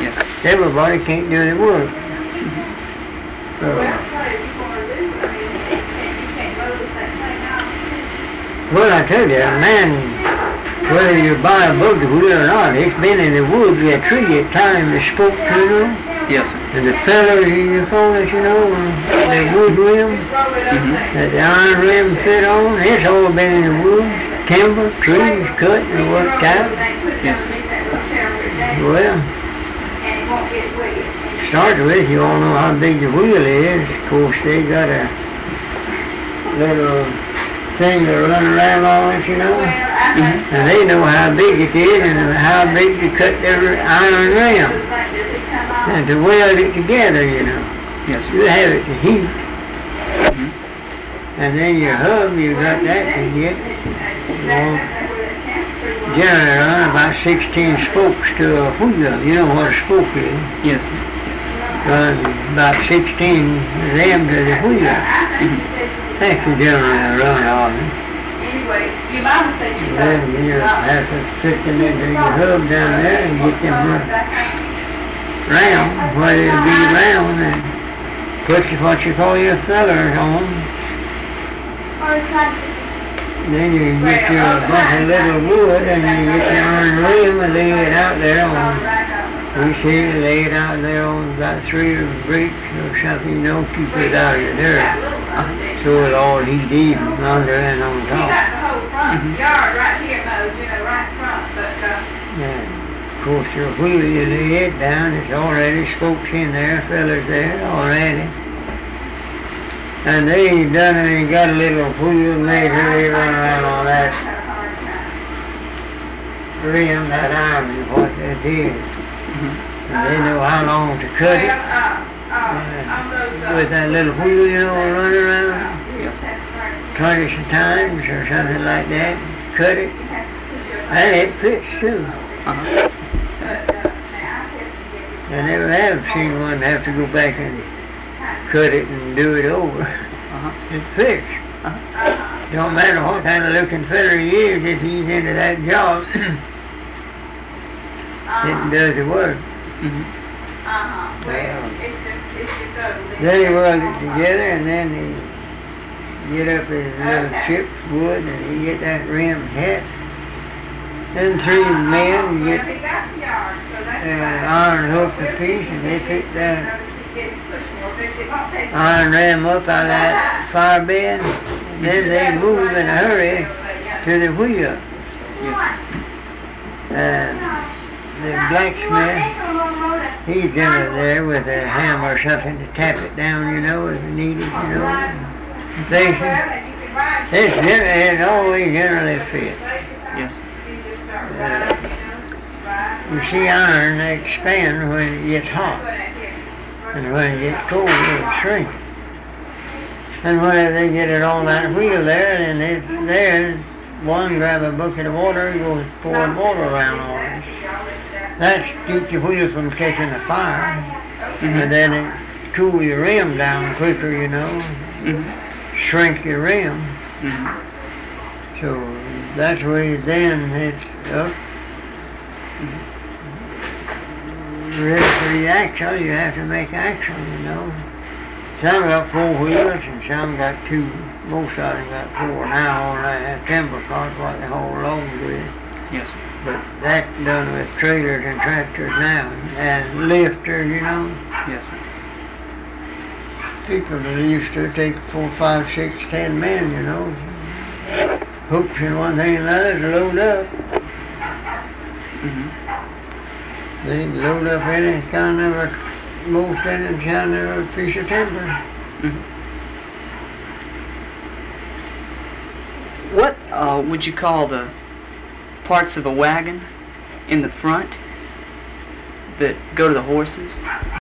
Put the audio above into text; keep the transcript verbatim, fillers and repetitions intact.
Yes. Everybody can't do the work. So, well, I tell you, a man, whether you buy a buggy wheel or not, it's been in the woods, that tree at time that spoke to them. Yes, sir. And the fellers in your phone, you know, the wood rim, Mm-hmm. that the iron rim fit on, it's all been in the woods. Timber, trees, cut and worked out. Yes, sir. Well, to start with, you all know how big the wheel is. Of course, they got a little thing to run around on it, you know. Mm-hmm. And they know how big it is and how big to cut their iron rim. And to weld it together, you know. Yes, sir. You have it to heat. Mm-hmm. And then your hub, you got that to get. Well, generally run about sixteen spokes to a wheel. You know what a spoke is. Yes, sir. Run about sixteen of them to the wheel. Mm-hmm. That's the general run of it. Anyway, your mama said she And then you have to fit them into your hub down there and get them round, where they'll be round, and put what you call your fellers on. Then you get your bunch of little wood and you get your iron rim and lay it out there on, we see it lay it out there on about three bricks or something, you know, keep it out of the dirt. So it'll all heat even under and on You got top. the whole front yard right here mowed, you know, right in front, but, uh, And of course your wheel, you lay it down, it's already spokes in there, fellers there already. And they done it and got a little wheel measure, they run around on that rim, that iron is what that is. Mm-hmm. And they know how long to cut it. uh, uh, on those, uh, With that little wheel, you know, run around Yes, sir. twenty times or something like that, cut it. And it fits too. Uh-huh. I never have seen one have to go back and cut it and do it over. Uh-huh. It fits. Uh-huh. Don't matter what kind of looking feller he is, if he's into that job, it does the work. Mm-hmm. Uh-huh, well, it's just, it's just ugly. Then he weld it together and then he get up his little chips wood and he get that rim hat. Then three men Well, get he got the yard, so that's an fine. iron hook apiece and they pick that It's push more, but it won't take- iron rim up out of that fire bed. Then they move in a hurry to the wheel. Yes. And the blacksmith, he's generally there with a hammer or something to tap it down, you know, if needed, you know. Places. It's generally, it always generally fits. Yes. You see iron expand when it gets hot. And when it gets cold, it'll shrink. And when they get it on that wheel there, and it's there, one grab a bucket of water, he goes pouring water around on it. That keeps your wheel from catching a fire. And then it cool your rim down quicker, you know. Mm-hmm. Shrink your rim. Mm-hmm. So that's where then it's up. Ready for the axle, you have to make axle, you know. Some got four wheels and some got two. Most of them got four now on that timber cart, what they haul loads with. Yes. But that's done with trailers and tractors now, and lifters, you know. Yes. People that used to take four, five, six, ten men, you know. Hooks and one thing and another to load up. Mm-hmm. They load up any kind of a, most any kind of a piece of timber. Mm-hmm. What uh, would you call the parts of a wagon in the front that go to the horses?